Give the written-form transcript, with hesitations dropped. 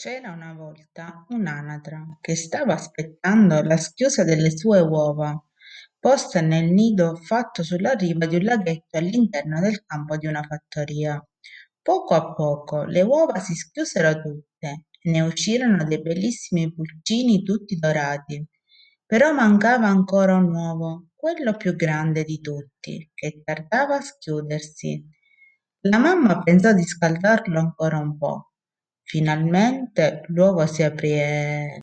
C'era una volta un'anatra che stava aspettando la schiusa delle sue uova, posta nel nido fatto sulla riva di un laghetto all'interno del campo di una fattoria. Poco a poco le uova si schiusero tutte e ne uscirono dei bellissimi pulcini tutti dorati. Però mancava ancora un uovo, quello più grande di tutti, che tardava a schiudersi. La mamma pensò di scaldarlo ancora un po'. Finalmente l'uovo si aprì